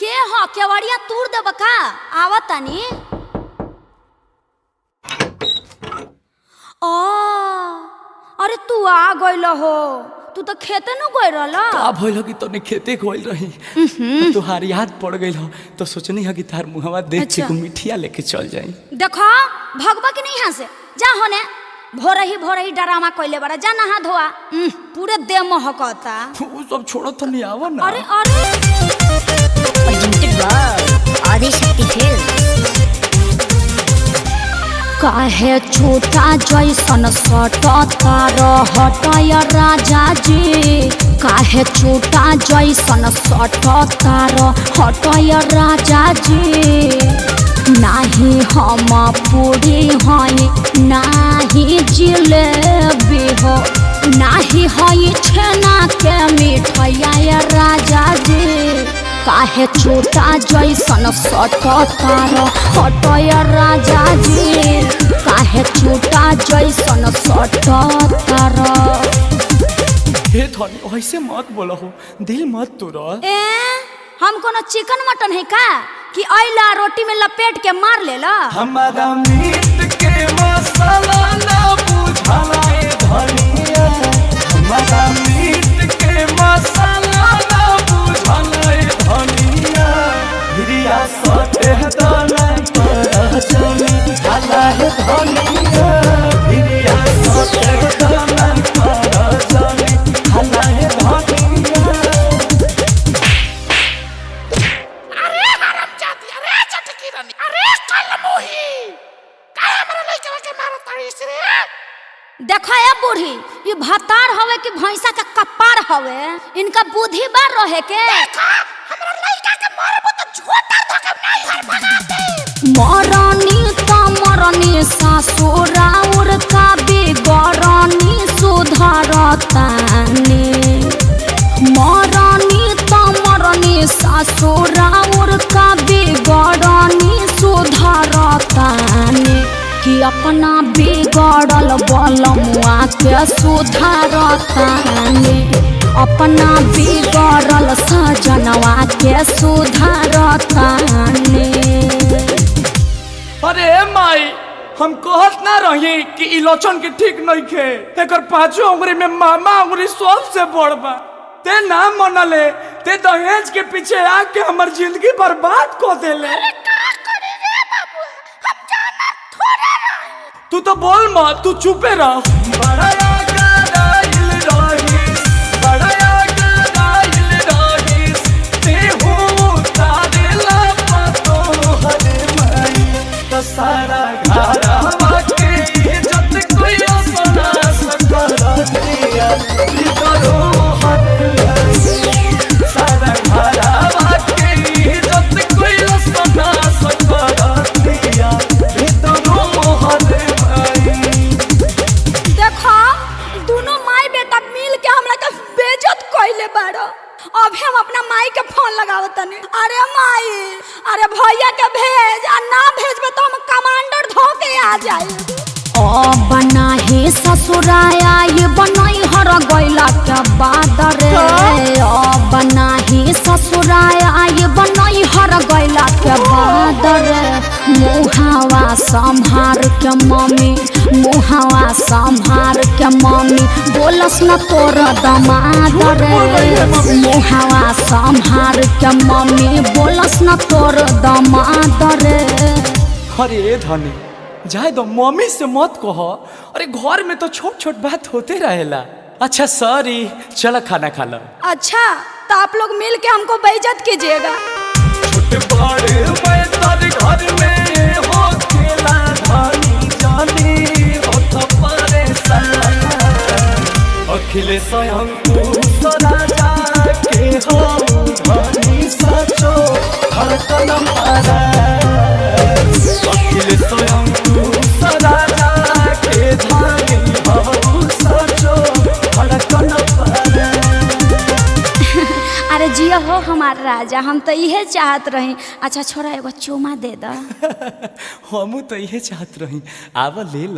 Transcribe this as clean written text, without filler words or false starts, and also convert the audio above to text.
के ह केवड़िया तूर देब का आवत तानी। अरे तू आ गइल हो, तू तो खेते न गइल रहला। का भइल कि तने खेते गइल रही तुहार याद पड़ गइल हो तो सोचनी है कि तार मुहवा देख के को मिठिया लेके चल जाई। देखो भगवा की नहीं यहाँ से जा होने, भोरही डरामा कइले बड़ा, जा नहा धोआ। पूरे देह महकता। वो सब छोड़ो तो नहीं आवा ना। अरे अरे आदिशक्ति फिल्म। काहे छोटा जैसन सटता रहतय राजा जी, काहे छोटा जैसन सटता रहतय राजा जी। नाही हम पूरी हई नाही जिलेबी हो, नाही हई छेना के मिठाइया राजा जी। काहे छोटा जैसन सटता रहतय राजा जी, काहे छोटा जैसन सटता रह। हे धनी ऐसे मत बोलो हो, दिल मत तोड़ा। हम कोनो चिकन मटन है का कि अइला रोटी में लपेट के मार लेला। हमारा मीट के मसाला ना बुझाला ए धनिया, हमारा मीट के मसाला ना बुझाला ए धनिया। हिरिया सटे दाना पर चली हाला है धनिया, हिरिया सटे दाना पर चली हाला है धनिया। देखा है बूढ़ी, ये भतार हवे कि भैंसा का कपार हवे, इनका बुद्धि बार रहे के। देखा हमरा लइका के मारबो तो झोटा धके नहीं हर भगा दे। मरनी त मरनी ससुराउर का बिगरनी सुधरतानी, मरनी त मरनी ससुराउर का बिगरनी सुधरतानी। कि अपना बिगड़ल बलमुआ के सुधारतानी, अपना बिगड़ल सजनवा के सुधारतानी। अरे माई हम कहत ना रही कि इलोचन के ठीक नहीं खे, एकर पांचों उंगली में मामा उंगली सबसे बड़ बा। ते ना मनले, ते दहेज के पीछे आके हमर जिंदगी बर्बाद कर देले। तू तो बोल मत, तू चुपे रह। बड़ा गराइल रहीस, बड़ा गराइल रहीस, ते हो तारेला पतो हरे माई। तो सारा घरवा के इज्जत कोई अपना सकल दिया, करो हरे माई। सारा घरवा के इज्जत कोई अपना सकल दिया, करो हरे। दोनों माई बेटा मिल के हमरा के बेइज्जत कइले बाड़ो। अब हम अपना माई के फोन लगावत तनी। अरे माई, अरे भैया के भेज, आ ना भेजबे तो हम कमांडर धो के आ जाई। ओ बना हे ससुराया ये बनई हर गइला के बाद रे। ओ बना हे ससुराया ये बनई हर गइला के बाद रे। मुहावा संभार के मम्मी, मुहावा संभार के मम्मी, बोलस न तोर दमाद रे। मुहावा संभार के मम्मी, बोलस न तोर दमाद रे। अरे धनी जाए दो, मम्मी से मत कहो। अरे घर में तो छोट छोट बात होते रहेला। अच्छा सॉरी, चलो खाना खा लो। अच्छा तो आप लोग मिल के हमको बेइज्जत कीजिएगा। छोटे बड़े मैं तारे घर में हो खेला धनी जानी हो तो परेशान। अखिले स्वयं तू राजा के हो धनी सचो धड़कन मारा। अखिले स्वयं तू राजा के धनी हो सचो धड़कन मारा। अरे जिया हो हमार राजा, हम तो इहे चाहत रही। अच्छा छोरा एगो चुमा दे दा। हम तो इहे चाहत रही, आवा ले ला।